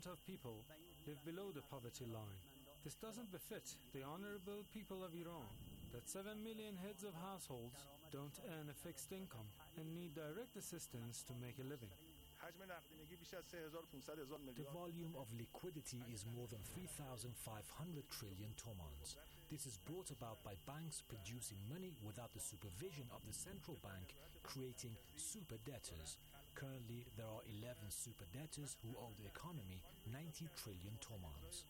of people live below the poverty line. This doesn't befit the honorable people of Iran, that 7 million heads of households don't earn a fixed income and need direct assistance to make a living. The volume of liquidity is more than 3,500 trillion tomans. This is brought about by banks producing money without the supervision of the central bank, creating super debtors. Currently, there are 11 super debtors who owe the economy 90 trillion tomans.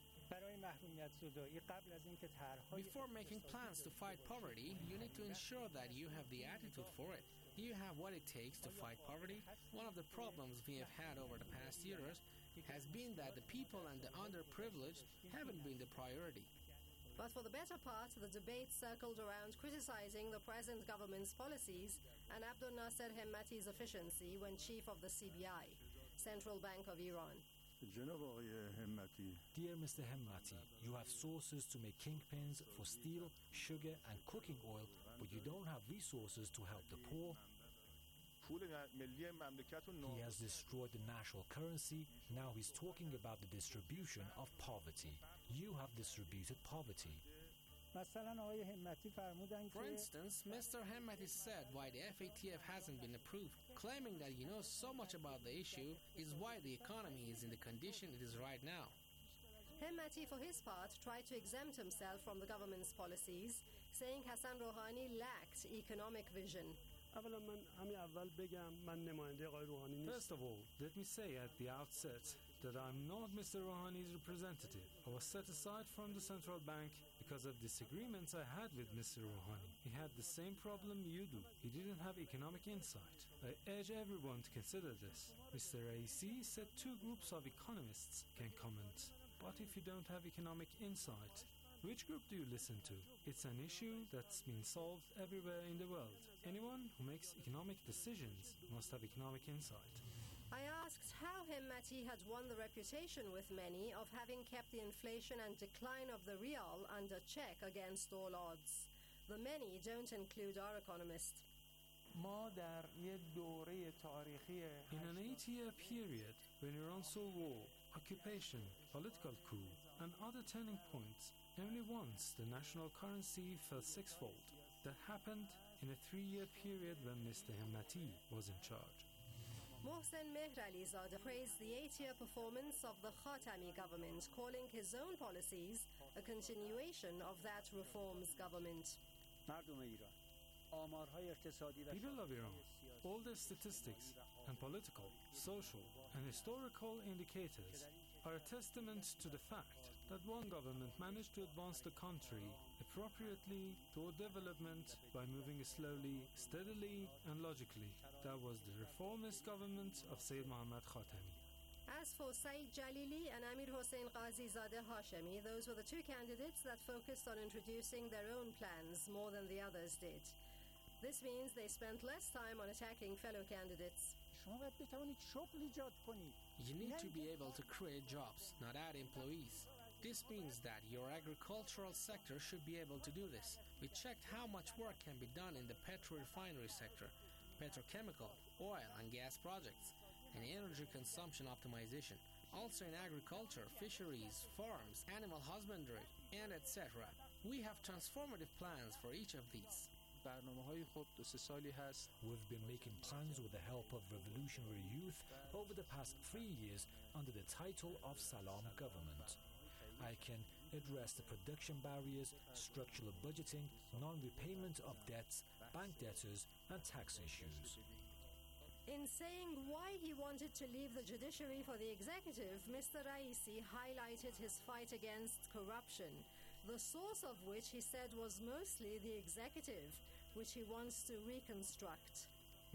Before making plans to fight poverty, you need to ensure that you have the attitude for it. Do you have what it takes to fight poverty? One of the problems we have had over the past years has been that the people and the underprivileged haven't been the priority. But for the better part, the debate circled around criticizing the present government's policies and Abdul Nasser Hemmati's efficiency when chief of the CBI, Central Bank of Iran. Dear Mr. Hemmati, you have sources to make kingpins for steel, sugar and cooking oil, but you don't have resources to help the poor. He has destroyed the national currency. Now he's talking about the distribution of poverty. You have distributed poverty. For instance, Mr. Hemmati said why the FATF hasn't been approved, claiming that he knows so much about the issue is why the economy is in the condition it is right now. Hemmati, for his part, tried to exempt himself from the government's policies, saying Hassan Rouhani lacked economic vision. First of all, let me say at the outset that I'm not Mr. Rouhani's representative. I was set aside from the central bank because of disagreements I had with Mr. Rouhani. He had the same problem you do. He didn't have economic insight. I urge everyone to consider this. Mr. Raisi said 2 groups of economists can comment. But if you don't have economic insight, which group do you listen to? It's an issue that's been solved everywhere in the world. Anyone who makes economic decisions must have economic insight. I asked how Hemmati had won the reputation with many of having kept the inflation and decline of the rial under check against all odds. The many don't include our economist. In an 8-year period, when Iran saw war, occupation, political coup, and other turning points, only once the national currency fell 6-fold. That happened in a 3-year period when Mr. Hemmati was in charge. Mohsen Mehralizadeh praised the 8-year performance of the Khatami government, calling his own policies a continuation of that reforms government. People of Iran, all the statistics and political, social and historical indicators are a testament to the fact that one government managed to advance the country appropriately toward development by moving slowly, steadily and logically. That was the reformist government of Sayyid Muhammad Khatami. As for Saeed Jalili and Amir Hossein Qazizadeh Hashemi, those were the 2 candidates that focused on introducing their own plans more than the others did. This means they spent less time on attacking fellow candidates. You need to be able to create jobs, not add employees. This means that your agricultural sector should be able to do this. We checked how much work can be done in the petro-refinery sector, petrochemical, oil and gas projects, and energy consumption optimization. Also in agriculture, fisheries, farms, animal husbandry, and etc. We have transformative plans for each of these. We've been making plans with the help of revolutionary youth over the past 3 years under the title of Salam Government. I can address the production barriers, structural budgeting, non-repayment of debts, bank debtors, and tax issues. In saying why he wanted to leave the judiciary for the executive, Mr. Raisi highlighted his fight against corruption, the source of which he said was mostly the executive, which he wants to reconstruct.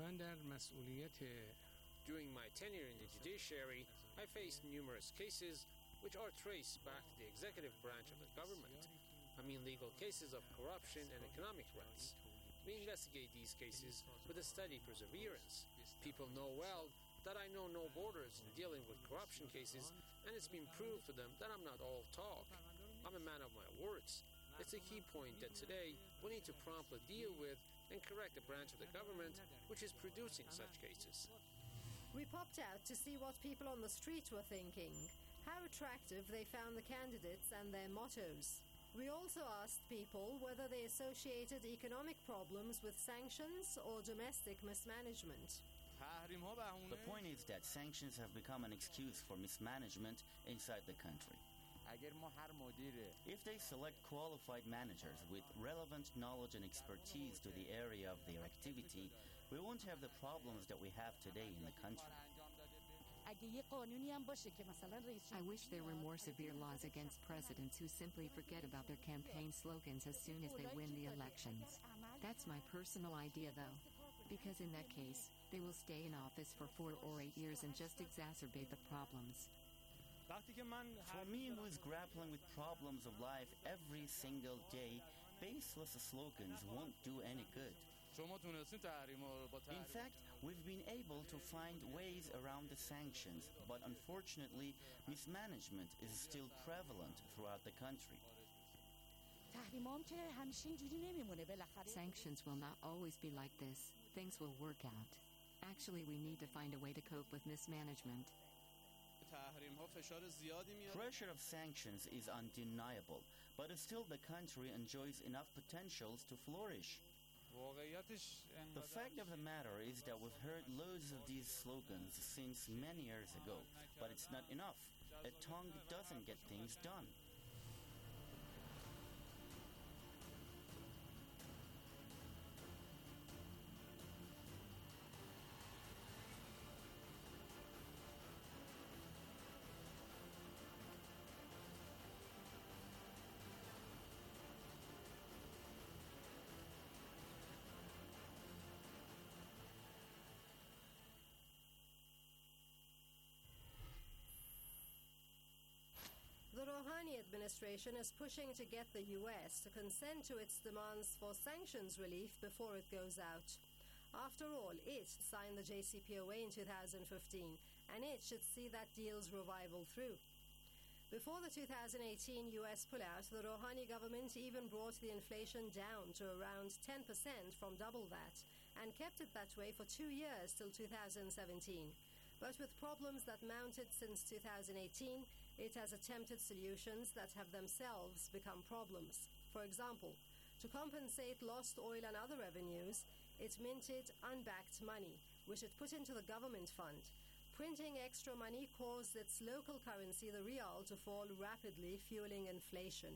During my tenure in the judiciary, I faced numerous cases which are traced back to the executive branch of the government. I mean legal cases of corruption and economic rents. We investigate these cases with a steady perseverance. People know well that I know no borders in dealing with corruption cases, and it's been proved to them that I'm not all talk. I'm a man of my words. It's a key point that today we need to promptly deal with and correct the branch of the government which is producing such cases. We popped out to see what people on the street were thinking, how attractive they found the candidates and their mottos. We also asked people whether they associated economic problems with sanctions or domestic mismanagement. The point is that sanctions have become an excuse for mismanagement inside the country. If they select qualified managers with relevant knowledge and expertise to the area of their activity, we won't have the problems that we have today in the country. I wish there were more severe laws against presidents who simply forget about their campaign slogans as soon as they win the elections. That's my personal idea, though, because in that case, they will stay in office for 4 or 8 years and just exacerbate the problems. For me, who is grappling with problems of life every single day, baseless slogans won't do any good. In fact, we've been able to find ways around the sanctions, but unfortunately, mismanagement is still prevalent throughout the country. Sanctions will not always be like this. Things will work out. Actually, we need to find a way to cope with mismanagement. Pressure of sanctions is undeniable, but still the country enjoys enough potentials to flourish. The fact of the matter is that we've heard loads of these slogans since many years ago, but it's not enough. A tongue doesn't get things done. The Rouhani administration is pushing to get the US to consent to its demands for sanctions relief before it goes out. After all, it signed the JCPOA in 2015, and it should see that deal's revival through. Before the 2018 US pullout, the Rouhani government even brought the inflation down to around 10% from double that, and kept it that way for 2 years till 2017. But with problems that mounted since 2018, it has attempted solutions that have themselves become problems. For example, to compensate lost oil and other revenues, it minted unbacked money, which it put into the government fund. Printing extra money caused its local currency, the rial, to fall rapidly, fueling inflation.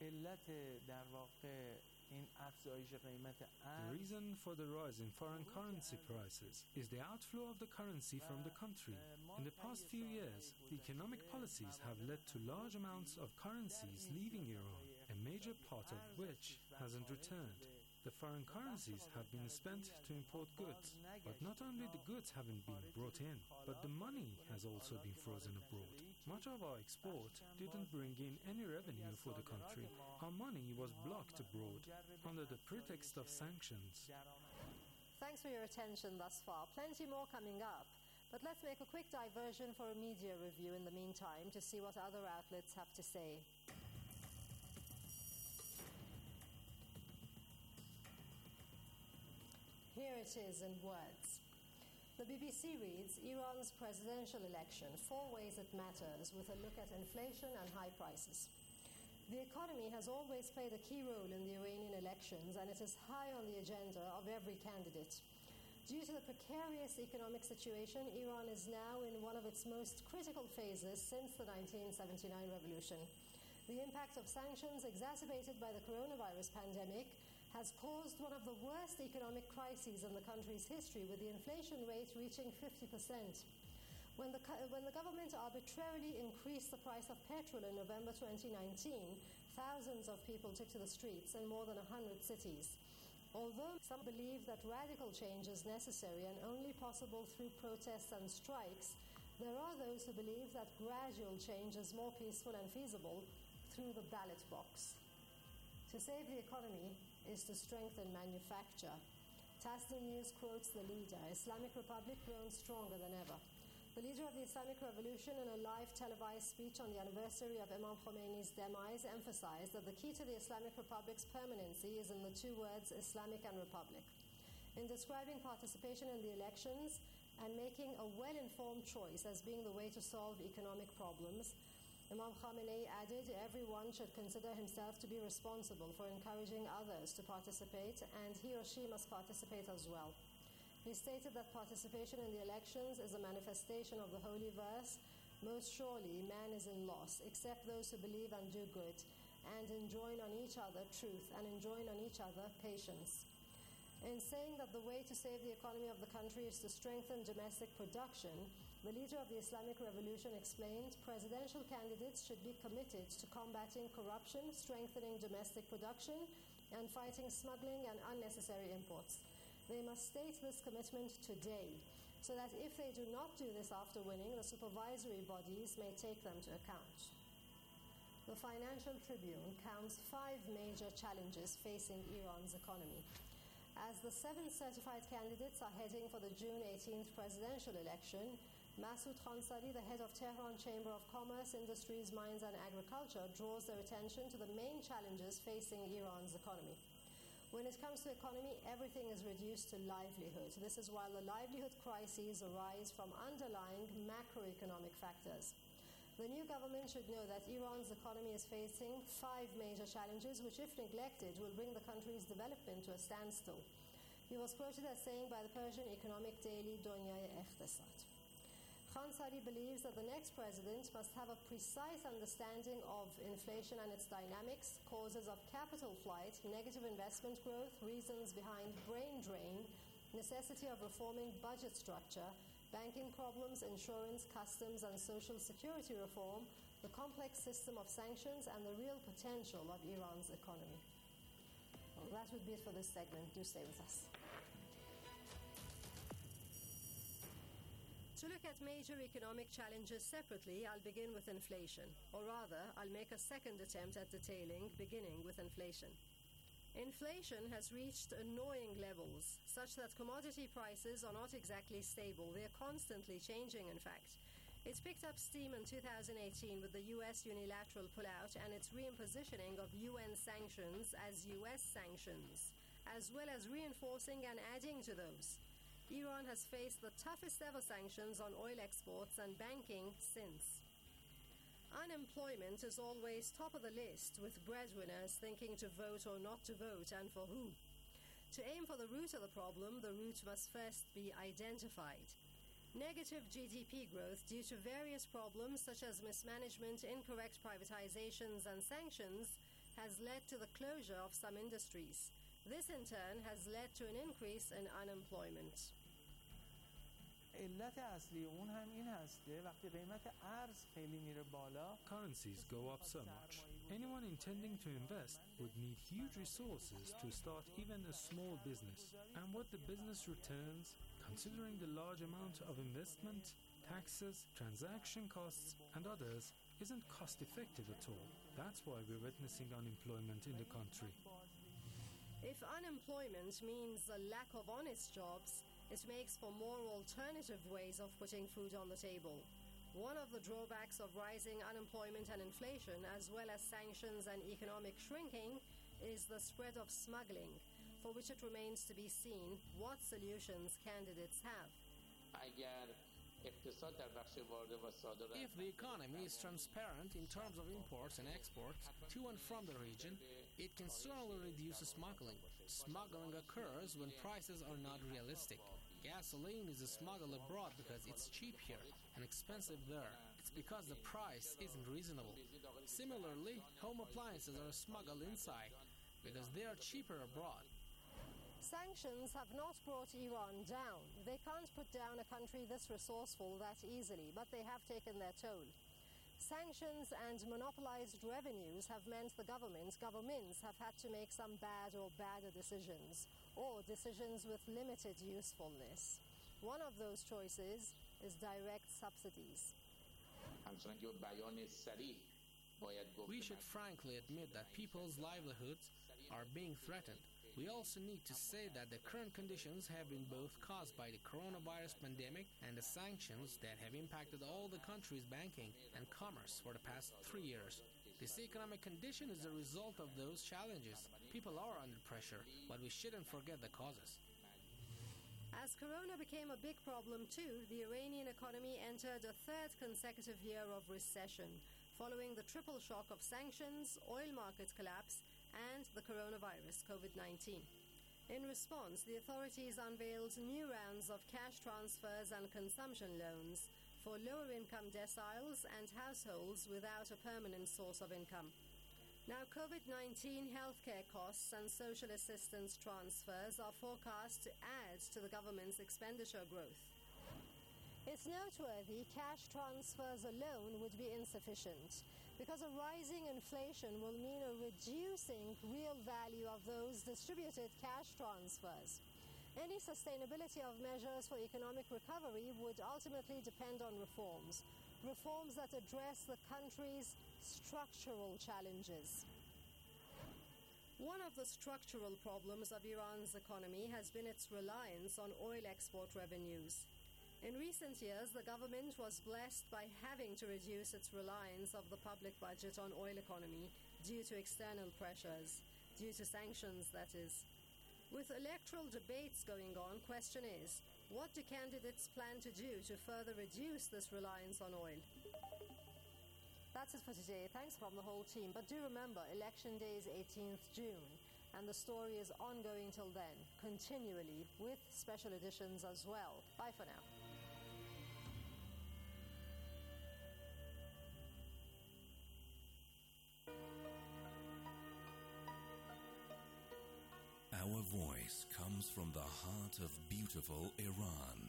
The reason for the rise in foreign currency prices is the outflow of the currency from the country. In the past few years, the economic policies have led to large amounts of currencies leaving Iran, a major part of which hasn't returned. The foreign currencies have been spent to import goods, but not only the goods haven't been brought in, but the money has also been frozen abroad. Much of our export didn't bring in any revenue for the country. Our money was blocked abroad under the pretext of sanctions. Thanks for your attention thus far. Plenty more coming up. But let's make a quick diversion for a media review in the meantime to see what other outlets have to say. Here it is in words. The BBC reads, Iran's presidential election, 4 ways it matters, with a look at inflation and high prices. The economy has always played a key role in the Iranian elections, and it is high on the agenda of every candidate. Due to the precarious economic situation, Iran is now in one of its most critical phases since the 1979 revolution. The impact of sanctions exacerbated by the coronavirus pandemic has caused one of the worst economic crises in the country's history, with the inflation rate reaching 50%. When the government arbitrarily increased the price of petrol in November 2019, thousands of people took to the streets in more than 100 cities. Although some believe that radical change is necessary and only possible through protests and strikes, there are those who believe that gradual change is more peaceful and feasible through the ballot box. To save the economy is to strengthen manufacture. Tasnim News quotes the leader, Islamic Republic grown stronger than ever. The leader of the Islamic Revolution, in a live televised speech on the anniversary of Imam Khomeini's demise, emphasized that the key to the Islamic Republic's permanency is in the 2 words Islamic and Republic. In describing participation in the elections, and making a well-informed choice as being the way to solve economic problems. Imam Khamenei added, everyone should consider himself to be responsible for encouraging others to participate, and he or she must participate as well. He stated that participation in the elections is a manifestation of the holy verse, most surely man is in loss, except those who believe and do good, and enjoin on each other truth, and enjoin on each other patience. In saying that the way to save the economy of the country is to strengthen domestic production, the leader of the Islamic Revolution explained presidential candidates should be committed to combating corruption, strengthening domestic production, and fighting smuggling and unnecessary imports. They must state this commitment today, so that if they do not do this after winning, the supervisory bodies may take them to account. The Financial Tribune counts 5 major challenges facing Iran's economy. As the 7 certified candidates are heading for the June 18th presidential election, Masoud Khansari, the head of Tehran Chamber of Commerce, Industries, Mines and Agriculture, draws their attention to the main challenges facing Iran's economy. When it comes to economy, everything is reduced to livelihood. This is while the livelihood crises arise from underlying macroeconomic factors. The new government should know that Iran's economy is facing 5 major challenges which, if neglected, will bring the country's development to a standstill. He was quoted as saying by the Persian economic daily Dunyay Iqtisad. Khansari believes that the next president must have a precise understanding of inflation and its dynamics, causes of capital flight, negative investment growth, reasons behind brain drain, necessity of reforming budget structure, banking problems, insurance, customs and social security reform, the complex system of sanctions, and the real potential of Iran's economy. Well, that would be it for this segment. Do stay with us. To look at major economic challenges separately, I'll begin with inflation. Or rather, I'll make a second attempt at detailing, beginning with inflation. Inflation has reached annoying levels, such that commodity prices are not exactly stable. They're constantly changing, in fact. It picked up steam in 2018 with the U.S. unilateral pullout and its reimpositioning of UN sanctions as U.S. sanctions, as well as reinforcing and adding to those. Iran has faced the toughest ever sanctions on oil exports and banking since. Unemployment is always top of the list, with breadwinners thinking to vote or not to vote, and for who. To aim for the root of the problem, the root must first be identified. Negative GDP growth due to various problems such as mismanagement, incorrect privatizations and sanctions has led to the closure of some industries. This in turn has led to an increase in unemployment. علت اصلی اون هم این هسته وقتی قیمت ارز خیلی میره بالا currencies go up so much. Anyone intending to invest would need huge resources to start even a small business. And what the business returns, considering the large amount of investment, taxes, transaction costs and others, isn't cost effective at all. That's why we're witnessing unemployment in the country. If unemployment means a lack of honest jobs, it makes for more alternative ways of putting food on the table. One of the drawbacks of rising unemployment and inflation, as well as sanctions and economic shrinking, is the spread of smuggling, for which it remains to be seen what solutions candidates have. If the economy is transparent in terms of imports and exports to and from the region, it can certainly reduce smuggling. Smuggling occurs when prices are not realistic. Gasoline is smuggled abroad because it's cheap here and expensive there. It's because the price isn't reasonable. Similarly, home appliances are smuggled inside because they are cheaper abroad. Sanctions have not brought Iran down. They can't put down a country this resourceful that easily, but they have taken their toll. Sanctions and monopolized revenues have meant the governments have had to make some bad or badder decisions, or decisions with limited usefulness. One of those choices is direct subsidies. We should frankly admit that people's livelihoods are being threatened. We also need to say that the current conditions have been both caused by the coronavirus pandemic and the sanctions that have impacted all the country's banking and commerce for the past 3 years. This economic condition is a result of those challenges. People are under pressure, but we shouldn't forget the causes. As corona became a big problem too, the Iranian economy entered a third consecutive year of recession, following the triple shock of sanctions, oil market collapse, and the coronavirus, COVID-19. In response, the authorities unveiled new rounds of cash transfers and consumption loans for lower-income deciles and households without a permanent source of income. Now, COVID-19 healthcare costs and social assistance transfers are forecast to add to the government's expenditure growth. It's noteworthy cash transfers alone would be insufficient, because a rising inflation will mean a reducing real value of those distributed cash transfers. Any sustainability of measures for economic recovery would ultimately depend on reforms that address the country's structural challenges. One of the structural problems of Iran's economy has been its reliance on oil export revenues. In recent years, the government was blessed by having to reduce its reliance of the public budget on oil economy due to external pressures, due to sanctions, that is. With electoral debates going on, question is, what do candidates plan to do to further reduce this reliance on oil? That's it for today. Thanks from the whole team. But do remember, Election Day is 18th June, and the story is ongoing till then, continually, with special editions as well. Bye for now. Our voice comes from the heart of beautiful Iran.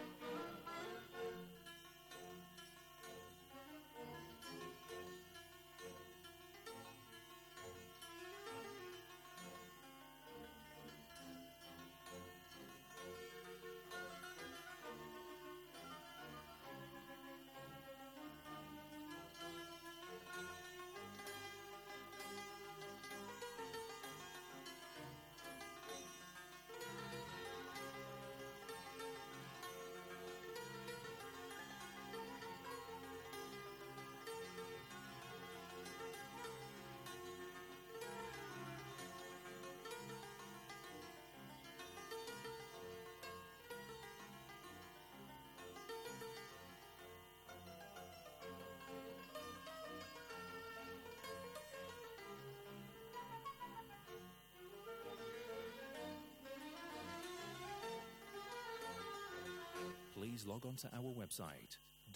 Please log on to our website,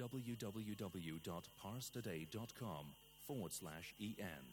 www.parstoday.com/en.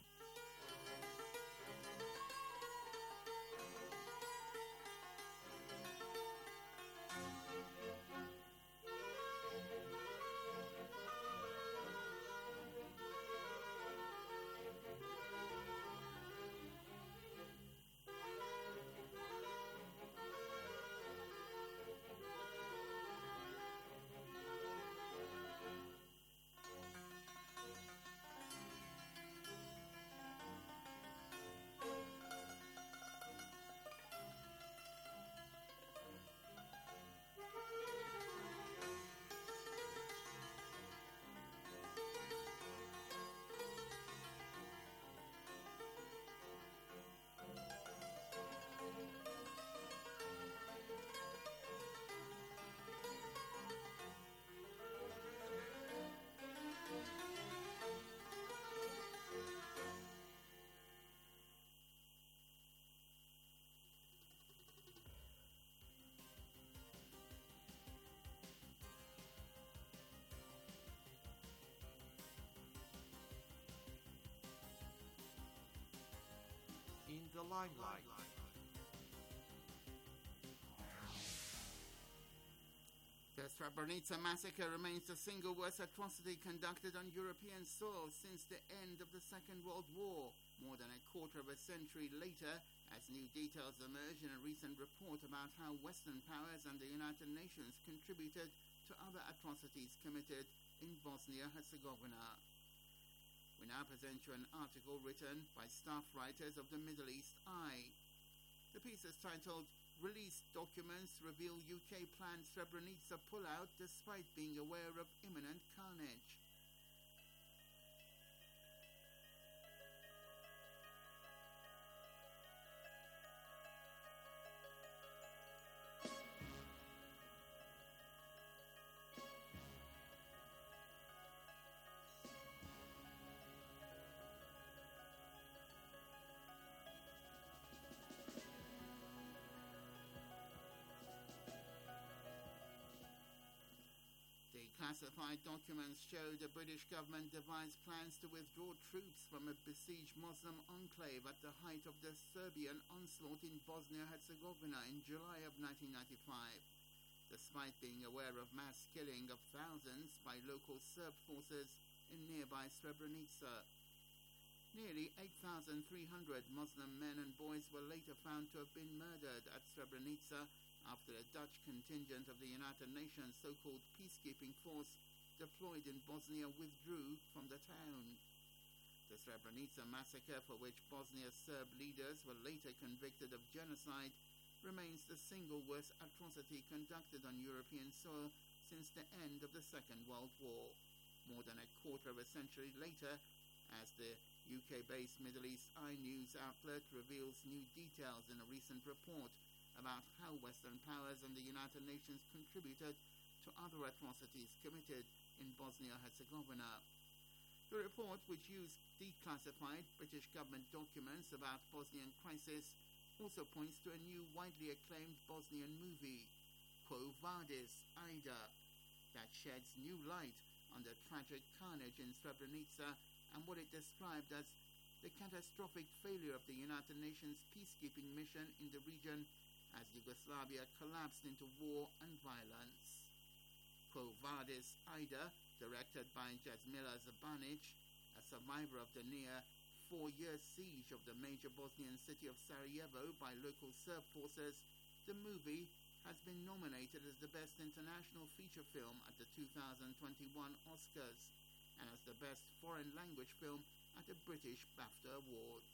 In the limelight. The Srebrenica massacre remains the single worst atrocity conducted on European soil since the end of the Second World War, more than a quarter of a century later, as new details emerge in a recent report about how Western powers and the United Nations contributed to other atrocities committed in Bosnia-Herzegovina. We now present you an article written by staff writers of the Middle East Eye. The piece is titled, "Released Documents Reveal UK Planned Srebrenica Pullout Despite Being Aware of Imminent Carnage." Declassified documents show the British government devised plans to withdraw troops from a besieged Muslim enclave at the height of the Serbian onslaught in Bosnia-Herzegovina in July of 1995, despite being aware of mass killing of thousands by local Serb forces in nearby Srebrenica. Nearly 8,300 Muslim men and boys were later found to have been murdered at Srebrenica after a Dutch contingent of the United Nations so-called peacekeeping force deployed in Bosnia withdrew from the town. The Srebrenica massacre, for which Bosnia's Serb leaders were later convicted of genocide, remains the single worst atrocity conducted on European soil since the end of the Second World War. More than a quarter of a century later, as the UK-based Middle East Eye News outlet reveals new details in a recent report about how Western powers and the United Nations contributed to other atrocities committed in Bosnia-Herzegovina. The report, which used declassified British government documents about Bosnian crisis, also points to a new widely acclaimed Bosnian movie, Quo Vadis, Ida, that sheds new light on the tragic carnage in Srebrenica and what it described as the catastrophic failure of the United Nations peacekeeping mission in the region as Yugoslavia collapsed into war and violence. Quo Vadis, Ida, directed by Jasmila Zabanic, a survivor of the near 4-year siege of the major Bosnian city of Sarajevo by local Serb forces, the movie has been nominated as the Best International Feature Film at the 2021 Oscars and as the Best Foreign Language Film at the British BAFTA Awards.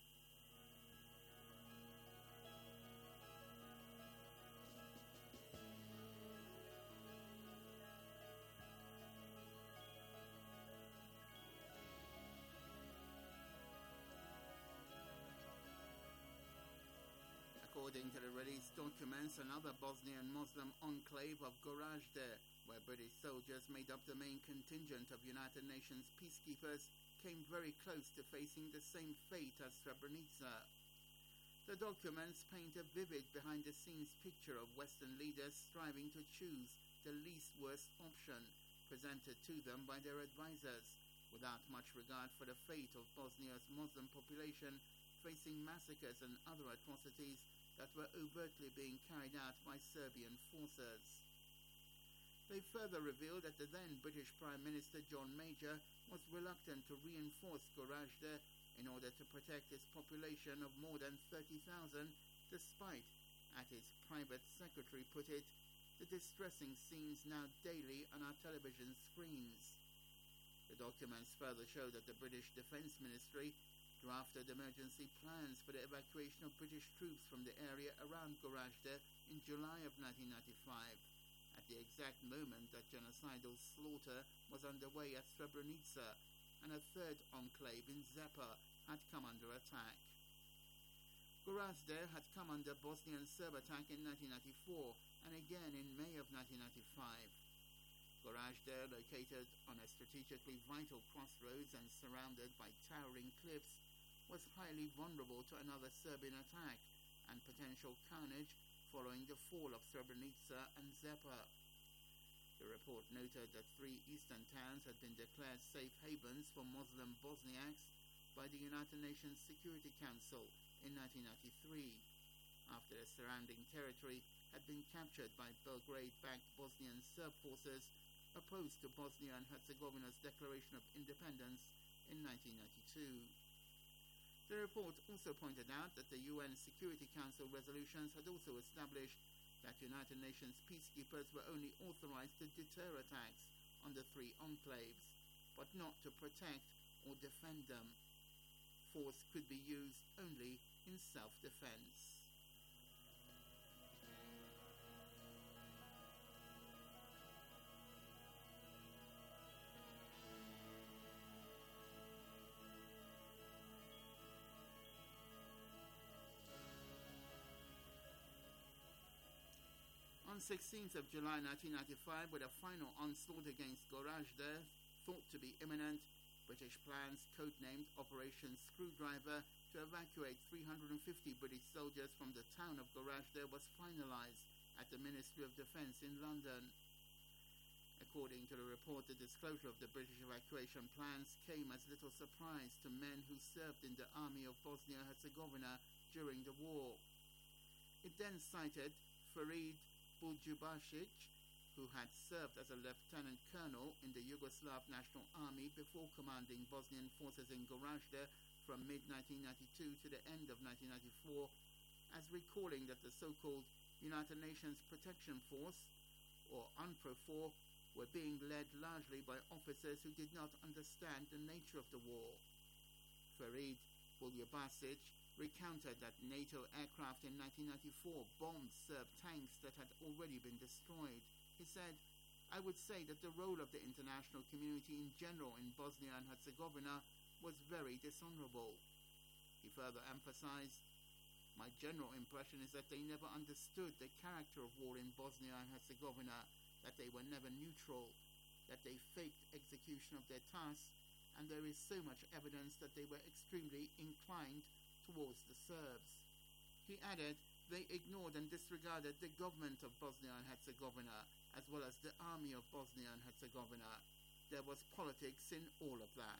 According to the released documents, another Bosnian Muslim enclave of Gorazde, where British soldiers made up the main contingent of United Nations peacekeepers, came very close to facing the same fate as Srebrenica. The documents paint a vivid behind-the-scenes picture of Western leaders striving to choose the least worst option presented to them by their advisors, without much regard for the fate of Bosnia's Muslim population facing massacres and other atrocities that were overtly being carried out by Serbian forces. They further revealed that the then British Prime Minister John Major was reluctant to reinforce Gorazde in order to protect its population of more than 30,000, despite, as his private secretary put it, the distressing scenes now daily on our television screens. The documents further show that the British Defence Ministry drafted emergency plans for the evacuation of British troops from the area around Gorazde in July of 1995, at the exact moment that genocidal slaughter was underway at Srebrenica, and a third enclave in Zepa had come under attack. Gorazde had come under Bosnian Serb attack in 1994 and again in May of 1995. Gorazde, located on a strategically vital crossroads and surrounded by towering cliffs, was highly vulnerable to another Serbian attack and potential carnage following the fall of Srebrenica and Zepa. The report noted that 3 eastern towns had been declared safe havens for Muslim Bosniaks by the United Nations Security Council in 1993, after the surrounding territory had been captured by Belgrade-backed Bosnian Serb forces opposed to Bosnia and Herzegovina's declaration of independence in 1992. The report also pointed out that the UN Security Council resolutions had also established that United Nations peacekeepers were only authorized to deter attacks on the 3 enclaves, but not to protect or defend them. Force could be used only in self-defense. On 16th of July 1995, with a final onslaught against Gorazde thought to be imminent, British plans, codenamed Operation Screwdriver, to evacuate 350 British soldiers from the town of Gorazde was finalized at the Ministry of Defence in London. According to the report, the disclosure of the British evacuation plans came as little surprise to men who served in the army of Bosnia-Herzegovina during the war. It then cited Farid Buljubasic, who had served as a lieutenant colonel in the Yugoslav National Army before commanding Bosnian forces in Gorazde from mid-1992 to the end of 1994, as recalling that the so-called United Nations Protection Force, or UNPROFOR, were being led largely by officers who did not understand the nature of the war. Farid Buljubasic recounted that NATO aircraft in 1994 bombed Serb tanks that had already been destroyed. He said, "I would say that the role of the international community in general in Bosnia and Herzegovina was very dishonorable." He further emphasized, "My general impression is that they never understood the character of war in Bosnia and Herzegovina, that they were never neutral, that they faked execution of their tasks, and there is so much evidence that they were extremely inclined towards the Serbs." He added, "They ignored and disregarded the government of Bosnia and Herzegovina, as well as the army of Bosnia and Herzegovina. There was politics in all of that."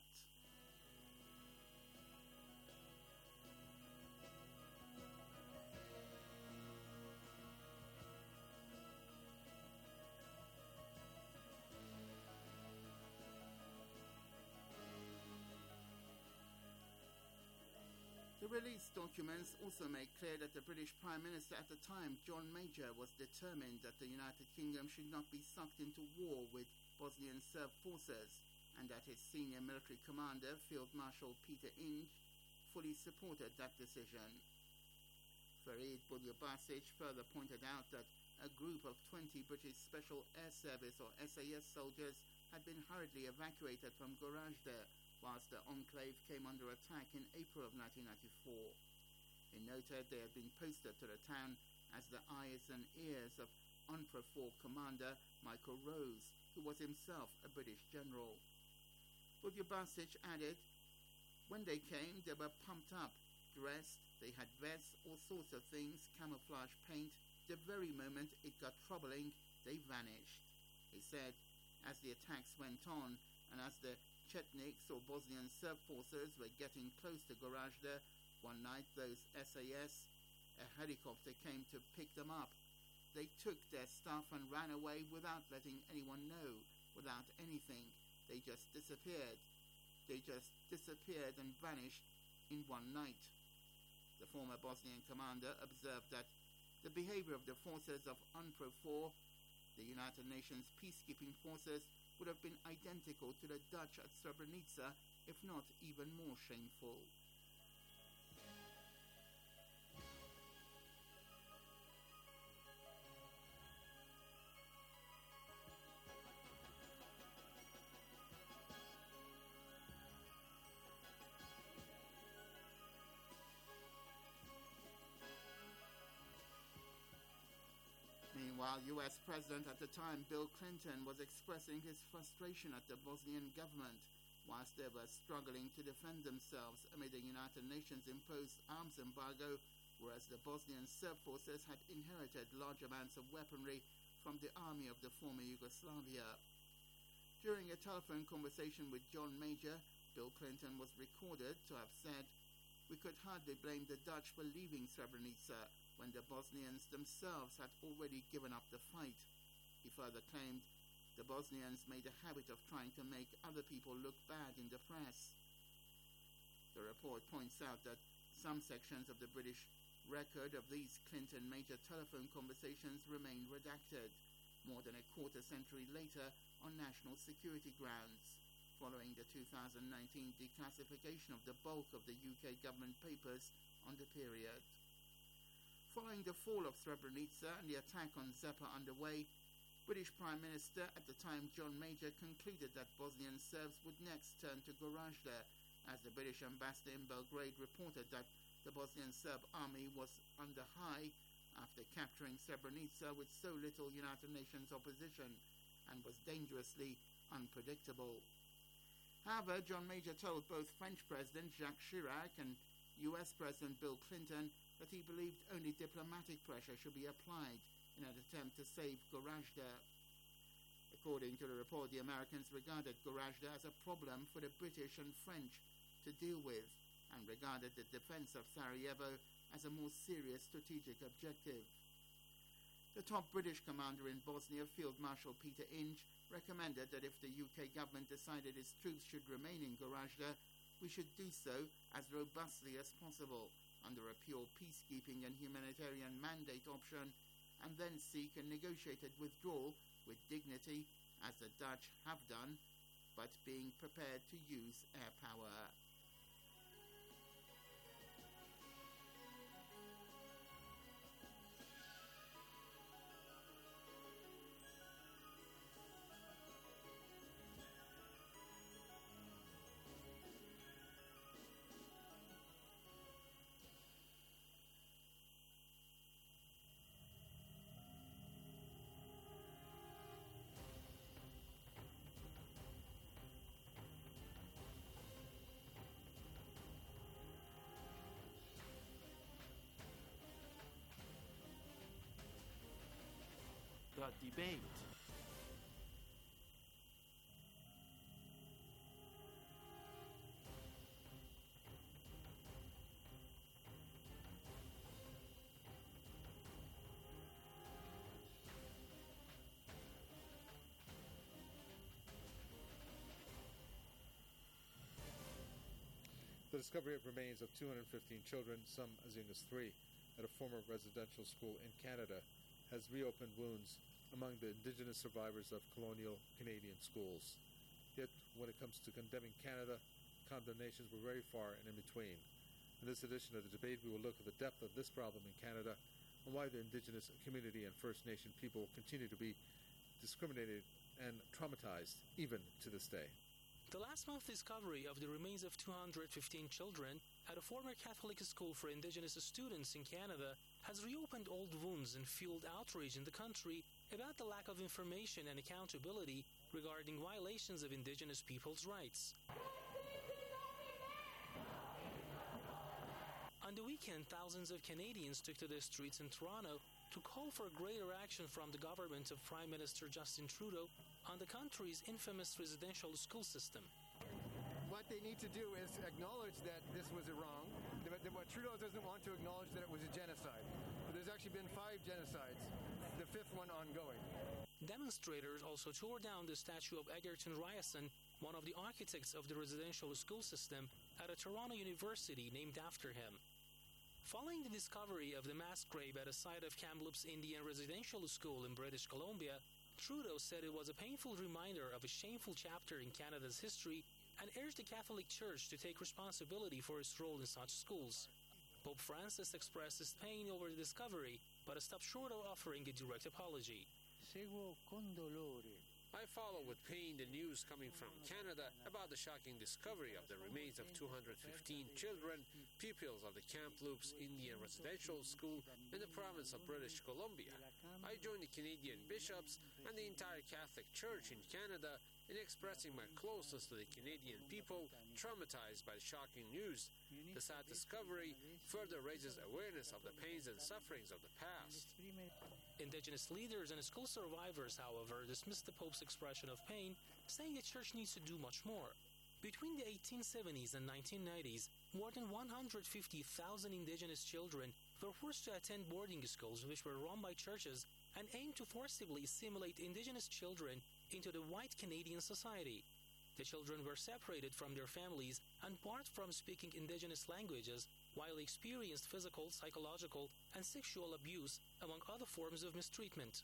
The released documents also make clear that the British Prime Minister at the time, John Major, was determined that the United Kingdom should not be sucked into war with Bosnian Serb forces, and that his senior military commander, Field Marshal Peter Inge, fully supported that decision. Farid Buljubasic further pointed out that a group of 20 British Special Air Service or SAS soldiers had been hurriedly evacuated from Gorazde, whilst the enclave came under attack in April of 1994. He noted they had been posted to the town as the eyes and ears of UNPROFOR commander Michael Rose, who was himself a British general. Buljubasic added, "When they came, they were pumped up, dressed, they had vests, all sorts of things, camouflage paint. The very moment it got troubling, they vanished." He said, as the attacks went on, and as the Chetniks or Bosnian Serb forces were getting close to Gorazde, one night those SAS, a helicopter came to pick them up. They took their stuff and ran away without letting anyone know, without anything. They just disappeared. They just disappeared and vanished in one night. The former Bosnian commander observed that the behavior of the forces of UNPROFOR, the United Nations peacekeeping forces, would have been identical to the Dutch at Srebrenica, if not even more shameful. Meanwhile, US President at the time, Bill Clinton, was expressing his frustration at the Bosnian government, whilst they were struggling to defend themselves amid a United Nations-imposed arms embargo, whereas the Bosnian Serb forces had inherited large amounts of weaponry from the army of the former Yugoslavia. During a telephone conversation with John Major, Bill Clinton was recorded to have said, "We could hardly blame the Dutch for leaving Srebrenica when the Bosnians themselves had already given up the fight." He further claimed, "The Bosnians made a habit of trying to make other people look bad in the press." The report points out that some sections of the British record of these Clinton-Major telephone conversations remain redacted, more than a quarter century later on national security grounds, following the 2019 declassification of the bulk of the UK government papers on the period. Following the fall of Srebrenica and the attack on Zepa underway, British Prime Minister at the time John Major concluded that Bosnian Serbs would next turn to Gorazde, as the British ambassador in Belgrade reported that the Bosnian Serb army was under high after capturing Srebrenica with so little United Nations opposition and was dangerously unpredictable. However, John Major told both French President Jacques Chirac and US President Bill Clinton that he believed only diplomatic pressure should be applied in an attempt to save Gorazde. According to the report, the Americans regarded Gorazde as a problem for the British and French to deal with, and regarded the defense of Sarajevo as a more serious strategic objective. The top British commander in Bosnia, Field Marshal Peter Inge, recommended that if the UK government decided its troops should remain in Gorazde, we should do so as robustly as possible, under a pure peacekeeping and humanitarian mandate option, and then seek a negotiated withdrawal with dignity, as the Dutch have done, but being prepared to use air power. The debate. The discovery of remains of 215 children, some as young as 3, at a former residential school in Canada has reopened wounds among the Indigenous survivors of colonial Canadian schools. Yet, when it comes to condemning Canada, condemnations were very far and in between. In this edition of the debate, we will look at the depth of this problem in Canada and why the Indigenous community and First Nation people continue to be discriminated and traumatized even to this day. The last month discovery of the remains of 215 children at a former Catholic school for Indigenous students in Canada has reopened old wounds and fueled outrage in the country about the lack of information and accountability regarding violations of Indigenous people's rights. On the weekend, thousands of Canadians took to the streets in Toronto to call for greater action from the government of Prime Minister Justin Trudeau on the country's infamous residential school system. What they need to do is acknowledge that this was wrong. What Trudeau doesn't want to acknowledge that it was a genocide. But there's actually been 5 genocides, the 5th one ongoing. Demonstrators also tore down the statue of Egerton Ryerson, one of the architects of the residential school system at a Toronto university named after him. Following the discovery of the mass grave at a site of Kamloops Indian Residential School in British Columbia, Trudeau said it was a painful reminder of a shameful chapter in Canada's history and urged the Catholic Church to take responsibility for its role in such schools. Pope Francis expressed his pain over the discovery, but stopped short of offering a direct apology. Seguo con dolore. I follow with pain the news coming from Canada about the shocking discovery of the remains of 215 children, pupils of the Kamloops Indian Residential School in the province of British Columbia. I join the Canadian bishops and the entire Catholic Church in Canada in expressing my closeness to the Canadian people traumatized by the shocking news. The sad discovery further raises awareness of the pains and sufferings of the past. Indigenous leaders and school survivors, however, dismissed the Pope's expression of pain, saying the Church needs to do much more. Between the 1870s and 1990s, more than 150,000 Indigenous children were forced to attend boarding schools which were run by churches and aimed to forcibly assimilate Indigenous children into the white Canadian society. The children were separated from their families and barred from speaking Indigenous languages, while experienced physical, psychological, and sexual abuse, among other forms of mistreatment.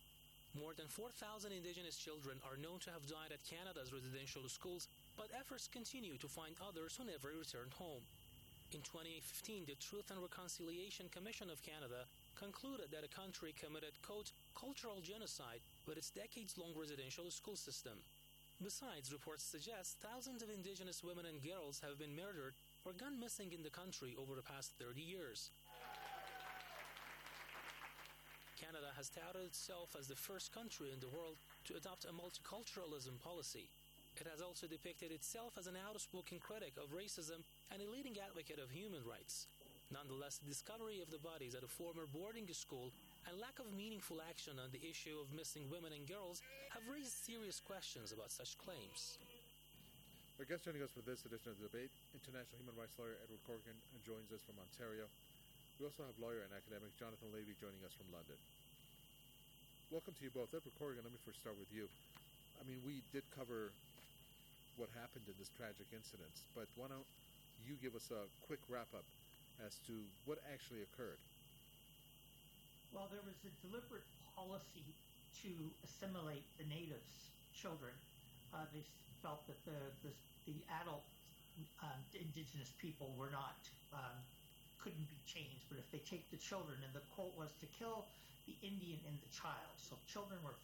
More than 4,000 Indigenous children are known to have died at Canada's residential schools, but efforts continue to find others who never returned home. In 2015, the Truth and Reconciliation Commission of Canada concluded that the country committed, quote, cultural genocide with its decades-long residential school system. Besides, reports suggest thousands of Indigenous women and girls have been murdered or gone missing in the country over the past 30 years. Canada has touted itself as the first country in the world to adopt a multiculturalism policy. It has also depicted itself as an outspoken critic of racism and a leading advocate of human rights. Nonetheless, the discovery of the bodies at a former boarding school and lack of meaningful action on the issue of missing women and girls have raised serious questions about such claims. Our guest joining us for this edition of the debate, international human rights lawyer Edward Corrigan, joins us from Ontario. We also have lawyer and academic Jonathan Levy joining us from London. Welcome to you both. Edward Corrigan, let me first start with you. I mean, we did cover what happened in this tragic incident, but why don't you give us a quick wrap-up as to what actually occurred? Well, there was a deliberate policy to assimilate the natives' children. They felt that the adult indigenous people were not couldn't be changed, but if they take the children, and the quote was to kill the Indian in the child. So children were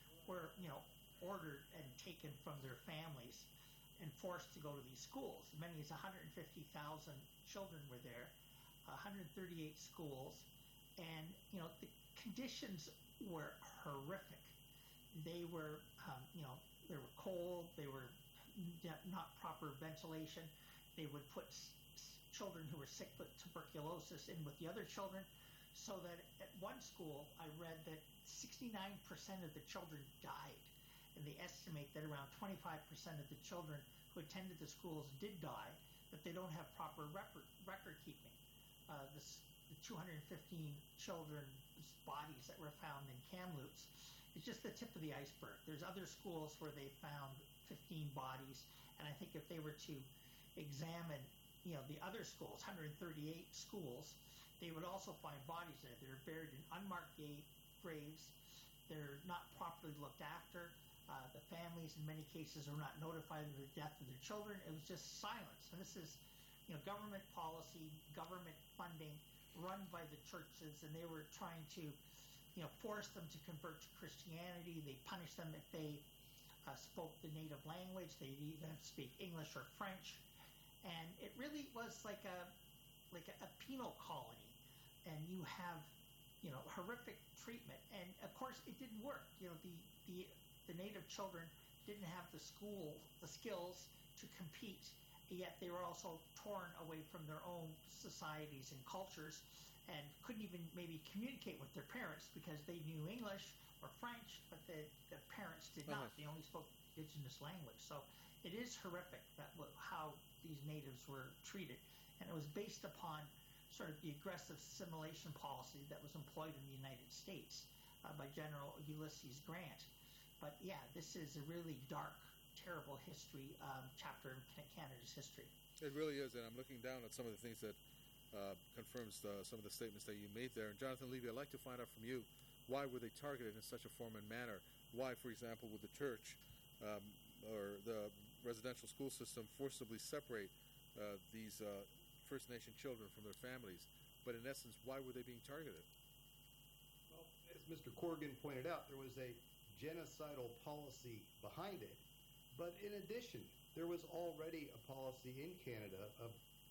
ordered and taken from their families and forced to go to these schools. As many as 150,000 children were there, 138 schools, and the conditions were horrific. They were they were cold. They were not proper ventilation. They would put children who were sick with tuberculosis in with the other children, so that at one school I read that 69% of the children died, and they estimate that around 25% of the children who attended the schools did die, but they don't have proper record keeping. The 215 children's bodies that were found in Kamloops is just the tip of the iceberg. There's other schools where they found 15 bodies, and I think if they were to examine, the other schools, 138 schools, they would also find bodies there. They're buried in unmarked graves. They're not properly looked after. The families, in many cases, are not notified of the death of their children. It was just silence. And this is, government policy, government funding, run by the churches, and they were trying to, force them to convert to Christianity. They punished them if they spoke the native language. They didn't have to speak English or French, and it really was like a penal colony. And you have, horrific treatment, and of course it didn't work. The native children didn't have the skills to compete, yet they were also torn away from their own societies and cultures, and couldn't even maybe communicate with their parents because they knew English or French, but the parents did not. They only spoke indigenous language. So it is horrific how these natives were treated, and it was based upon sort of the aggressive assimilation policy that was employed in the United States by General Ulysses Grant. But yeah, this is a really dark, terrible history, chapter in Canada's history. It really is, and I'm looking down at some of the things that confirms some of the statements that you made there. And Jonathan Levy, I'd like to find out from you, why were they targeted in such a form and manner? Why, for example, would the church or the residential school system forcibly separate these First Nation children from their families? But in essence, why were they being targeted? Well, as Mr. Corrigan pointed out, there was a genocidal policy behind it. But in addition, there was already a policy in Canada of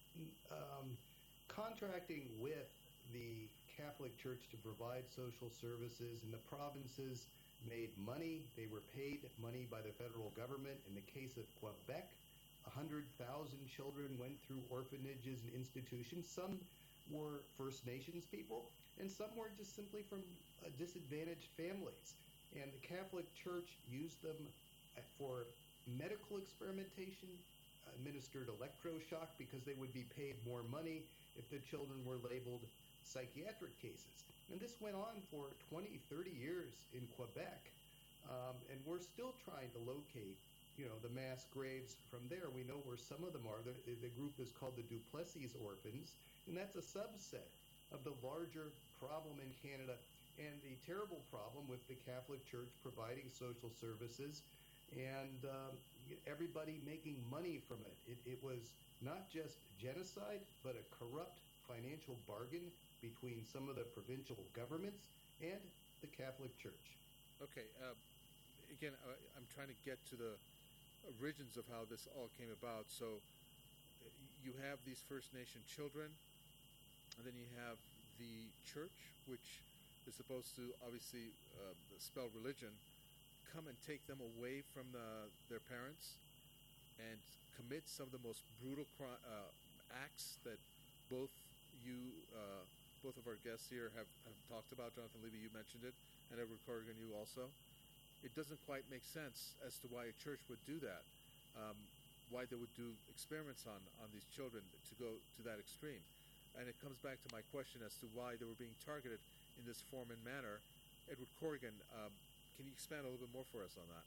contracting with the Catholic Church to provide social services, and the provinces made money. They were paid money by the federal government. In the case of Quebec, 100,000 children went through orphanages and institutions. Some were First Nations people, and some were just simply from disadvantaged families. And the Catholic Church used them for medical experimentation, administered electroshock because they would be paid more money if the children were labeled psychiatric cases. And this went on for 20, 30 years in Quebec. And we're still trying to locate, the mass graves from there. We know where some of them are. The group is called the Duplessis Orphans, and that's a subset of the larger problem in Canada and the terrible problem with the Catholic Church providing social services and everybody making money from it. It was not just genocide, but a corrupt financial bargain between some of the provincial governments and the Catholic Church. Okay. Again, I'm trying to get to the origins of how this all came about. So you have these First Nation children, and then you have the church, which is supposed to obviously spell religion, come and take them away from their parents and commit some of the most brutal acts that both you both of our guests here have talked about. Jonathan Levy, you mentioned it, and Edward Corrigan, you also. It doesn't quite make sense as to why a church would do that, why they would do experiments on these children to go to that extreme. And it comes back to my question as to why they were being targeted in this form and manner. Edward Corrigan, can you expand a little bit more for us on that?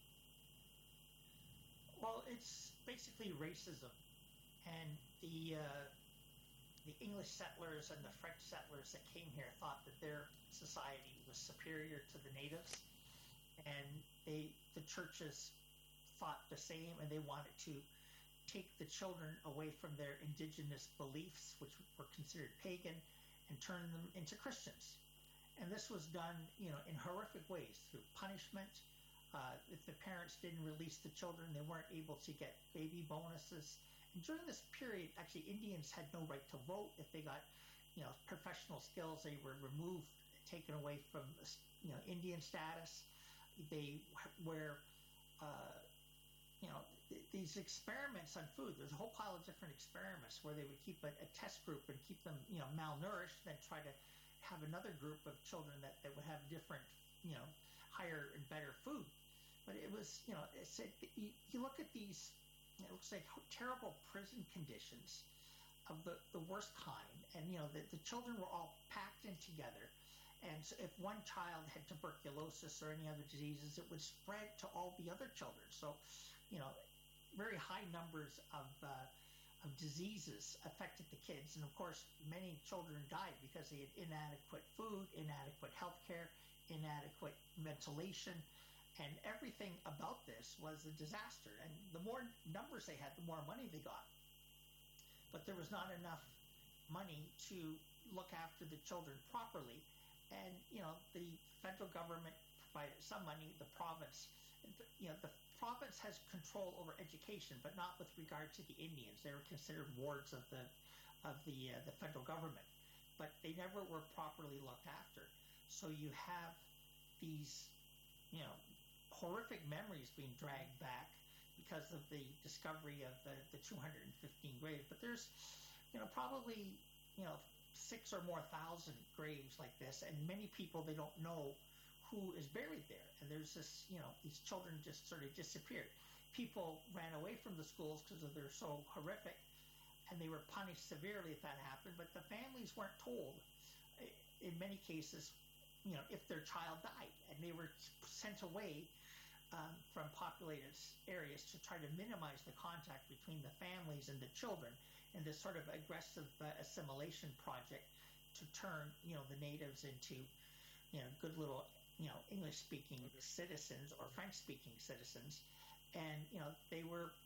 Well, it's basically racism. And the English settlers and the French settlers that came here thought that their society was superior to the natives. And the churches thought the same, and they wanted to take the children away from their indigenous beliefs, which were considered pagan, and turn them into Christians. And this was done, in horrific ways, through punishment. If the parents didn't release the children, they weren't able to get baby bonuses. And during this period, actually, Indians had no right to vote. If they got, professional skills, they were removed, taken away from, Indian status. They were, these experiments on food. There's a whole pile of different experiments where they would keep a test group and keep them, malnourished, then try to have another group of children that would have different, higher and better food. But it was, you look at these, it looks like terrible prison conditions of the worst kind. And, the children were all packed in together. And so if one child had tuberculosis or any other diseases, it would spread to all the other children. So, very high numbers of diseases affected the kids. And of course, many children died because they had inadequate food, inadequate health care, inadequate ventilation. And everything about this was a disaster. And the more numbers they had, the more money they got. But there was not enough money to look after the children properly. And, the federal government provided some money, the province, the province has control over education, but not with regard to the Indians. They were considered wards of the federal government, but they never were properly looked after. So you have these, horrific memories being dragged back because of the discovery of the 215 graves. But there's, probably, 6 or more thousand graves like this, and many people, they don't know who is buried there. And there's this, these children just sort of disappeared. People ran away from the schools because they're so horrific, and they were punished severely if that happened, but the families weren't told, in many cases, if their child died, and they were sent away from populated areas to try to minimize the contact between the families and the children in this sort of aggressive assimilation project to turn, the natives into, good little, English-speaking citizens or French-speaking citizens. And, they were,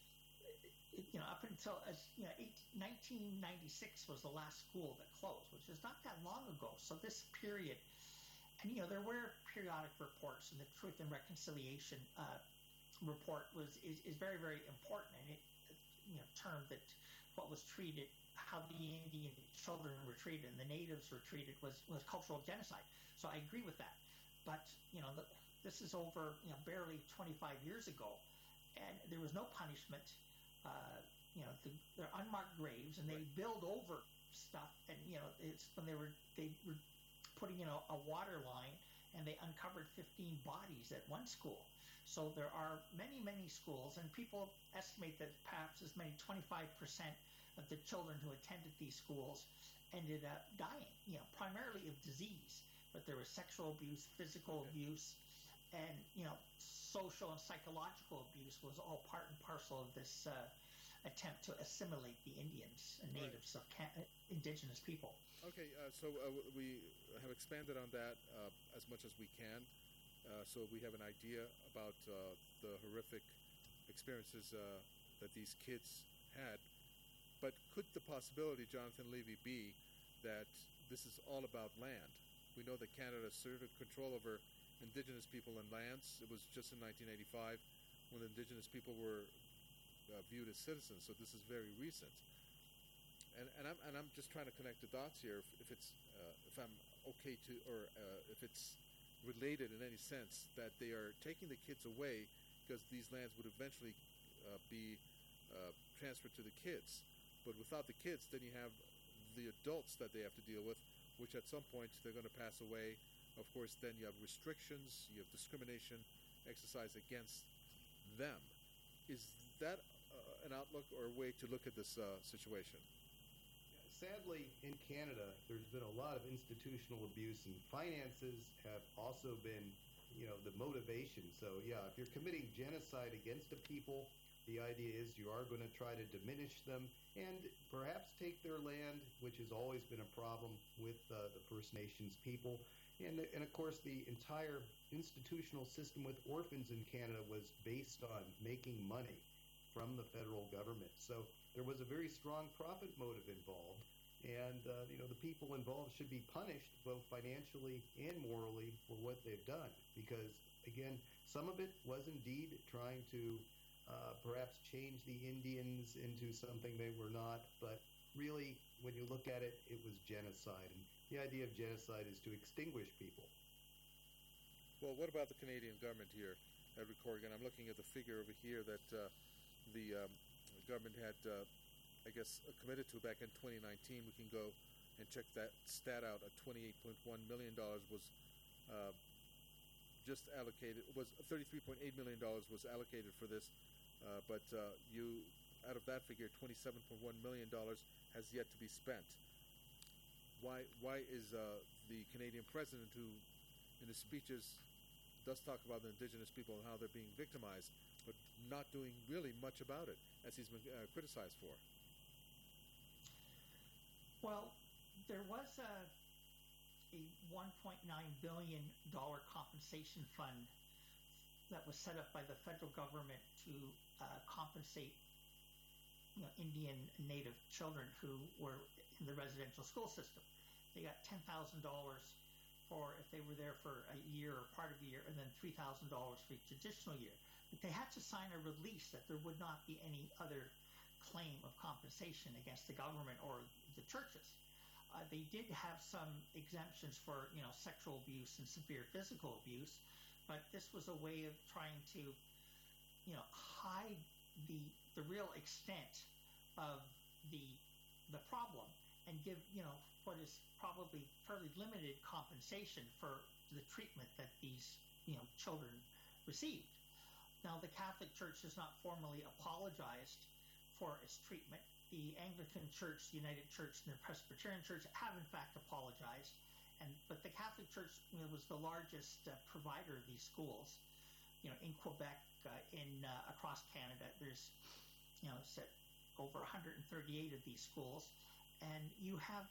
up until, 1996 was the last school that closed, which is not that long ago. So this period, and, there were periodic reports, and the Truth and Reconciliation report is very, very important. And it, termed that what was treated, how the Indian children were treated and the natives were treated was cultural genocide. So I agree with that. But, this is over, barely 25 years ago, and there was no punishment. They're unmarked graves, and they build over stuff. And, it's when they were putting in a water line, and they uncovered 15 bodies at one school. So there are many, many schools, and people estimate that perhaps as many 25% of the children who attended these schools ended up dying, primarily of disease. But there was sexual abuse, physical abuse, and, social and psychological abuse was all part and parcel of this attempt to assimilate the Indians and natives of indigenous people. Okay, so we have expanded on that as much as we can. So we have an idea about the horrific experiences that these kids had. But could the possibility, Jonathan Levy, be that this is all about land? We know that Canada asserted control over Indigenous people and lands. It was just in 1985 when Indigenous people were viewed as citizens. So this is very recent. And I'm just trying to connect the dots here. If I'm okay to, or if it's related in any sense that they are taking the kids away because these lands would eventually be transferred to the kids. But without the kids, then you have the adults that they have to deal with which at some point they're going to pass away. Of course, then you have restrictions, you have discrimination exercised against them. Is that an outlook or a way to look at this situation? Sadly, in Canada, there's been a lot of institutional abuse, and finances have also been, the motivation. So, yeah, if you're committing genocide against a people, the idea is you are going to try to diminish them and perhaps take their land, which has always been a problem with the First Nations people. And of course, the entire institutional system with orphans in Canada was based on making money from the federal government. So there was a very strong profit motive involved. And, the people involved should be punished both financially and morally for what they've done. Because, again, some of it was indeed trying to perhaps change the Indians into something they were not. But really, when you look at it, it was genocide. And the idea of genocide is to extinguish people. Well, what about the Canadian government here, Edward Corrigan? I'm looking at the figure over here that the government had committed to back in 2019. We can go and check that stat out. $28.1 million was just allocated. Was $33.8 million was allocated for this, but out of that figure, $27.1 million has yet to be spent. Why is the Canadian president, who in his speeches does talk about the Indigenous people and how they're being victimized, but not doing really much about it, as he's been criticized for? Well, there was a $1.9 billion compensation fund that was set up by the federal government to compensate Indian and Native children who were in the residential school system. They got $10,000 for if they were there for a year or part of a year, and then $3,000 for each additional year. But they had to sign a release that there would not be any other claim of compensation against the government or the churches. They did have some exemptions for sexual abuse and severe physical abuse, but this was a way of trying to hide the real extent of the problem and give what is probably fairly limited compensation for the treatment that these children received. Now, the Catholic Church has not formally apologized for its treatment. The Anglican Church, the United Church, and the Presbyterian Church have in fact apologized, but the Catholic Church was the largest provider of these schools. In Quebec, across Canada, there's over 138 of these schools, and you have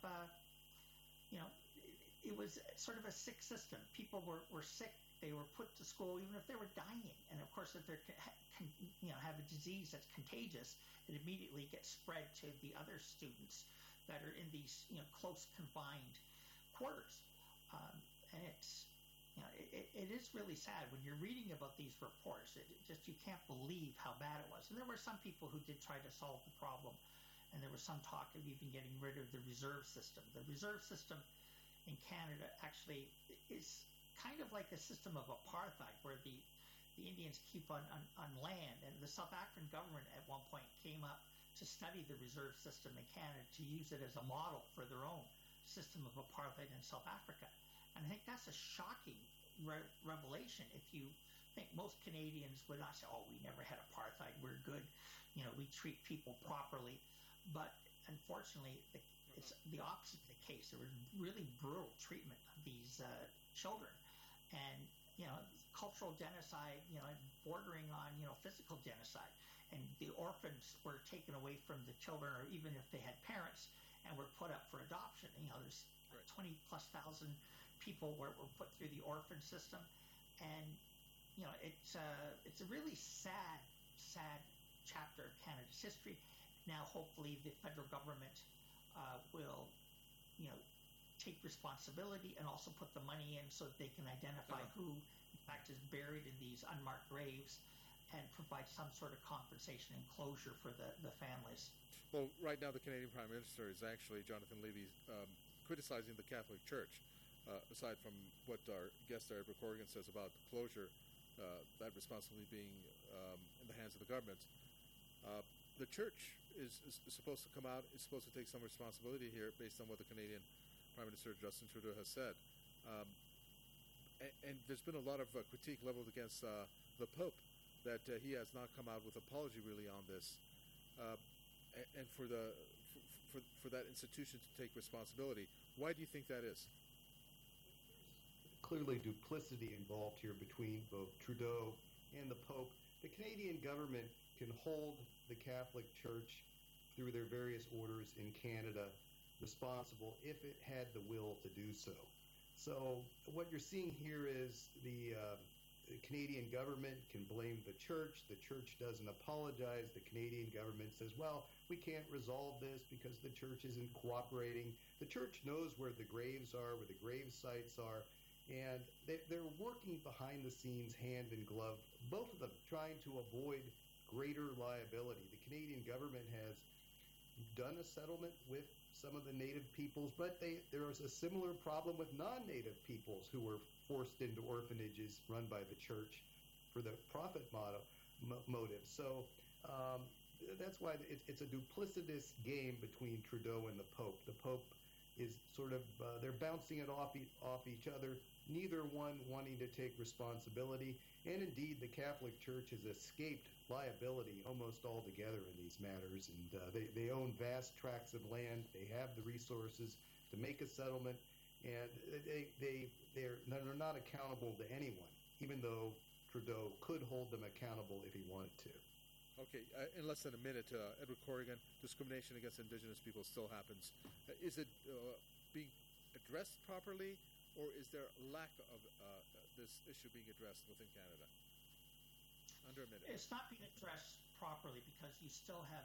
it was sort of a sick system. People were sick. They were put to school even if they were dying. And of course, if they have a disease that's contagious, it immediately gets spread to the other students that are in these close confined quarters. And it's it is really sad when you're reading about these reports. You can't believe how bad it was. And there were some people who did try to solve the problem, and there was some talk of even getting rid of the reserve system. The reserve system in Canada actually is kind of like a system of apartheid, where the Indians keep on land, and the South African government at one point came up to study the reserve system in Canada to use it as a model for their own system of apartheid in South Africa. And I think that's a shocking revelation. If you think most Canadians would not say, "Oh, we never had apartheid, we're good, we treat people properly," but unfortunately, it's the opposite of the case. There was really brutal treatment of these children, and cultural genocide, bordering on physical genocide. And the orphans were taken away from the children, or even if they had parents, and were put up for adoption. There's 20,000+ people were put through the orphan system, and it's a really sad chapter of Canada's history. Now, hopefully, the federal government will take responsibility and also put the money in so that they can identify who, in fact, is buried in these unmarked graves, and provide some sort of compensation and closure for the families. Well, right now the Canadian Prime Minister is actually, Jonathan Levy, criticizing the Catholic Church, aside from what our guest Edward Corrigan says about the closure, that responsibility being in the hands of the government. The Church is supposed to come out, is supposed to take some responsibility here based on what the Canadian Prime Minister Justin Trudeau has said. And there's been a lot of critique leveled against the Pope that he has not come out with apology really on this, and for that institution to take responsibility. Why do you think that is? Clearly duplicity involved here between both Trudeau and the Pope. The Canadian government can hold the Catholic Church through their various orders in Canada responsible if it had the will to do so. So what you're seeing here is the Canadian government can blame the Church doesn't apologize, the Canadian government says, well, we can't resolve this because the Church isn't cooperating. The Church knows where the graves are, where the grave sites are, and they're working behind the scenes hand in glove, both of them trying to avoid greater liability. The Canadian government has done a settlement with some of the native peoples, but there was a similar problem with non-native peoples who were forced into orphanages run by the Church for the profit motive. So that's why it's a duplicitous game between Trudeau and the Pope. The Pope is sort of, they're bouncing it off each other, neither one wanting to take responsibility. And indeed, the Catholic Church has escaped liability almost altogether in these matters. And they own vast tracts of land. They have the resources to make a settlement. And they're not accountable to anyone, even though Trudeau could hold them accountable if he wanted to. Okay, in less than a minute, Edward Corrigan, discrimination against Indigenous people still happens. Is it being addressed properly, or is there a lack of this issue being addressed within Canada? Under a minute. It's not being addressed properly because you still have,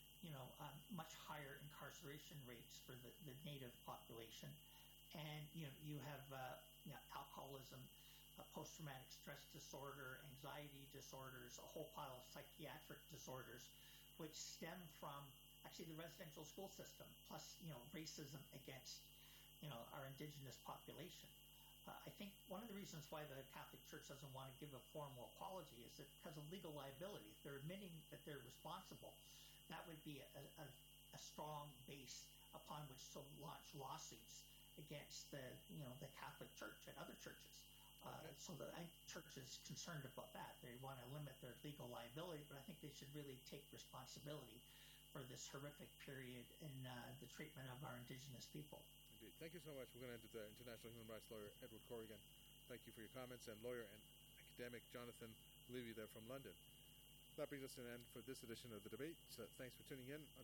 much higher incarceration rates for the native population, and you have alcoholism, post-traumatic stress disorder, anxiety disorders, a whole pile of psychiatric disorders, which stem from actually the residential school system, plus racism against our Indigenous population. I think one of the reasons why the Catholic Church doesn't want to give a formal apology is that because of legal liability. If they're admitting that they're responsible, that would be a strong base upon which to launch lawsuits against the Catholic Church and other churches. So the Church is concerned about that. They want to limit their legal liability, but I think they should really take responsibility for this horrific period in the treatment of our Indigenous people. Indeed. Thank you so much. We're going to end with the international human rights lawyer, Edward Corrigan. Thank you for your comments. And lawyer and academic Jonathan Levy there from London. That brings us to an end for this edition of The Debate. So thanks for tuning in.